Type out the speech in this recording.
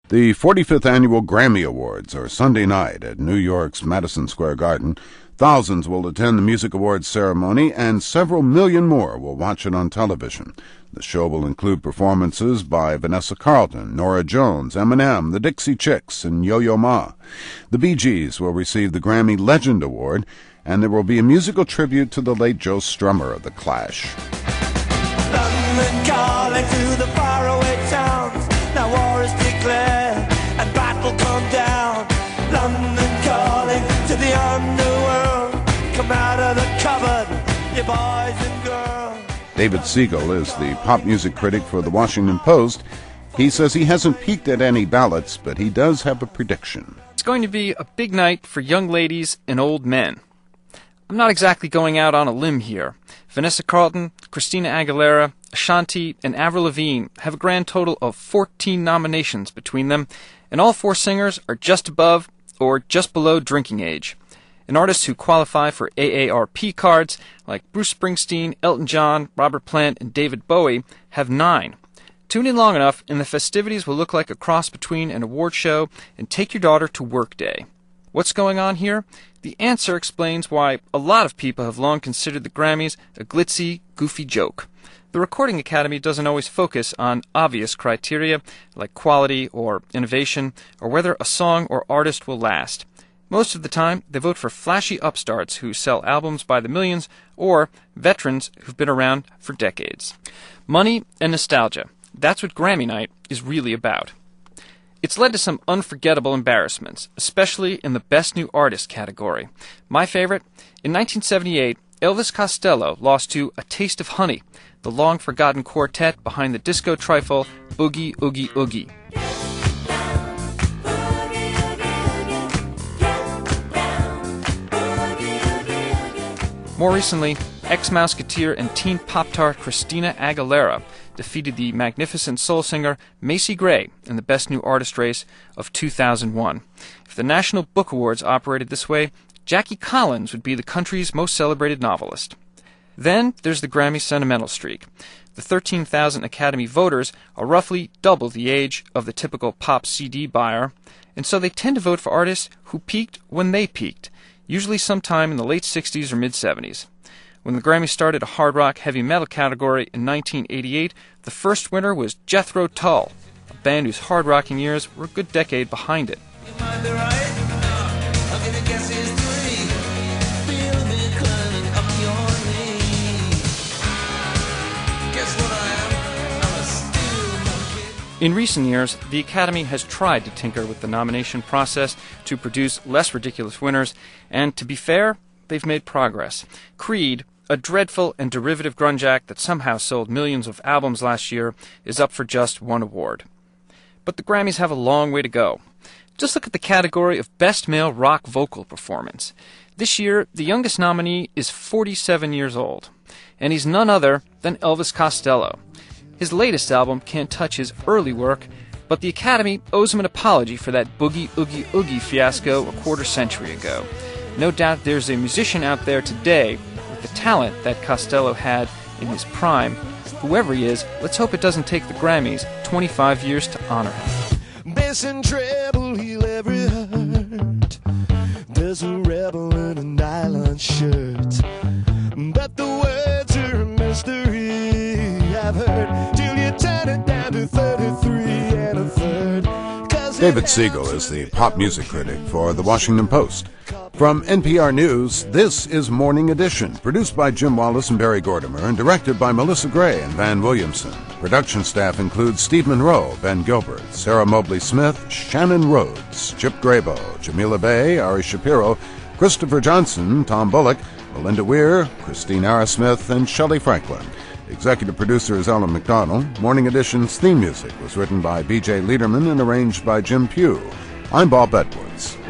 The 45th Annual Grammy Awards are Sunday night at New York's Madison Square Garden. Thousands will attend the Music Awards ceremony, and several million more will watch it on television. The show will include performances by Vanessa Carlton, Norah Jones, Eminem, the Dixie Chicks, and Yo-Yo Ma. The Bee Gees will receive the Grammy Legend Award, and there will be a musical tribute to the late Joe Strummer of The Clash. London calling to the faraway towns. Now war is declared and battle come down. London calling to the underworld. Come out of the cupboard, you boys and girls. David Siegel is the pop music critic for The Washington Post. He says he hasn't peeked at any ballots, but he does have a prediction. It's going to be a big night for young ladies and old men. I'm not exactly going out on a limb here. Vanessa Carlton, Christina Aguilera, Ashanti, and Avril Lavigne have a grand total of 14 nominations between them, and all four singers are just above or just below drinking age. And artists who qualify for AARP cards, like Bruce Springsteen, Elton John, Robert Plant, and David Bowie, have 9. Tune in long enough, and the festivities will look like a cross between an award show and Take Your Daughter to Work Day. What's going on here? The answer explains why a lot of people have long considered the Grammys a glitzy, goofy joke. The Recording Academy doesn't always focus on obvious criteria like quality or innovation or whether a song or artist will last. Most of the time, they vote for flashy upstarts who sell albums by the millions or veterans who've been around for decades. Money and nostalgia. That's what Grammy Night is really about. It's led to some unforgettable embarrassments, especially in the Best New Artist category. My favorite? In 1978, Elvis Costello lost to A Taste of Honey, the long-forgotten quartet behind the disco trifle Oogie Oogie Oogie. More recently, ex-Mouseketeer and teen Pop-Tart Christina Aguilera defeated the magnificent soul singer Macy Gray in the Best New Artist race of 2001. If the National Book Awards operated this way, Jackie Collins would be the country's most celebrated novelist. Then there's the Grammy sentimental streak. The 13,000 Academy voters are roughly double the age of the typical pop CD buyer, and so they tend to vote for artists who peaked when they peaked, usually sometime in the late 60s or mid-70s. When the Grammy started a hard rock heavy metal category in 1988, the first winner was Jethro Tull, a band whose hard rocking years were a good decade behind it. In recent years, the Academy has tried to tinker with the nomination process to produce less ridiculous winners, and to be fair, they've made progress. Creed, a dreadful and derivative grunge act that somehow sold millions of albums last year, is up for just one award. But the Grammys have a long way to go. Just look at the category of Best Male Rock Vocal Performance. This year, the youngest nominee is 47 years old, and he's none other than Elvis Costello. His latest album can't touch his early work, but the Academy owes him an apology for that Boogie Oogie Oogie fiasco a quarter century ago. No doubt there's a musician out there today with the talent that Costello had in his prime. Whoever he is, let's hope it doesn't take the Grammys 25 years to honor him. Bass and treble heal every hurt. There's a rebel in a nylon shirt, but the words are a mystery. I've heard till you turn it down to 33 and a third. David Siegel is the pop music critic for The Washington Post. From NPR News, this is Morning Edition, produced by Jim Wallace and Barry Gordimer and directed by Melissa Gray and Van Williamson. Production staff includes Steve Monroe, Ben Gilbert, Sarah Mobley Smith, Shannon Rhodes, Chip Grabo, Jamila Bay, Ari Shapiro, Christopher Johnson, Tom Bullock, Melinda Weir, Christine Arrowsmith, and Shelley Franklin. Executive producer is Ellen McDonald. Morning Edition's theme music was written by B.J. Liederman and arranged by Jim Pugh. I'm Bob Edwards.